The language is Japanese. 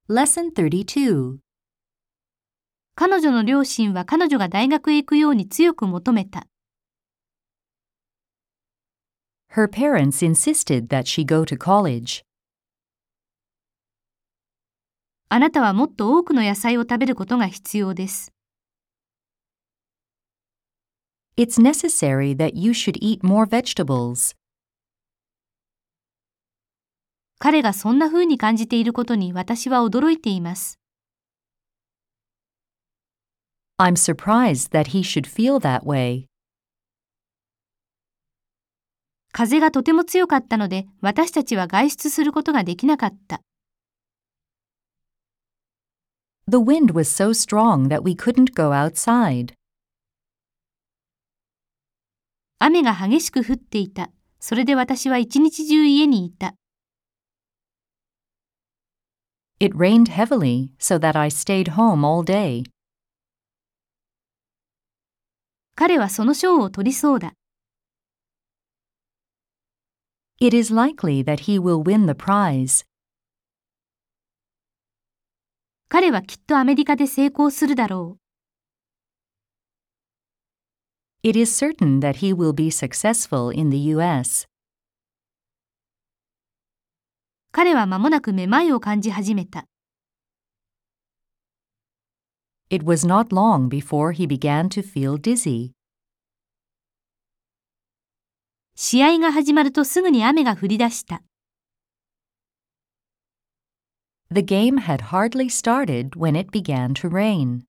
Lesson 32. 彼女の両親は彼女が大学へ行くように強く求めた。 Her parents insisted that she go to college. あなたはもっと多くの野菜を食べることが必要です。 It's necessary that you should eat more vegetables. 彼がそんな風に感じていることに私は驚いています。 I'm surprised that he should feel that way. 風がとても強かったので、私たちは外出することができなかった。 The wind was so strong that we couldn't go outside. 雨が激しく降っていた。それで私は一日中家にいた。 It rained heavily, so that I stayed home all day. 彼はその賞を取りそうだ。 It is likely that he will win the prize. 彼はきっとアメリカで成功するだろう。 It is certain that he will be successful in the U.S. 彼は間もなくめまいを感じ始めた。 It was not long before he began to feel dizzy. 試合が始まるとすぐに雨が降り出した。 The game had hardly started when it began to rain.